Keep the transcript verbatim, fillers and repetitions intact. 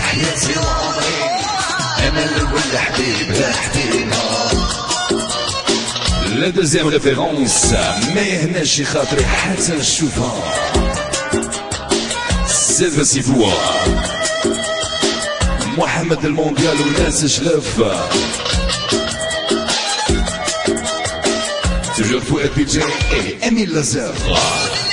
حياتي وعمري انا الاول حبيب ريحتينا. لا دوزيام ريفيرونس ما يهناش شي خاطري حتى نشوفها. سيلفا سيفوا محمد المونديال وناس شلف toujours Fouad P J et Emile Lazare.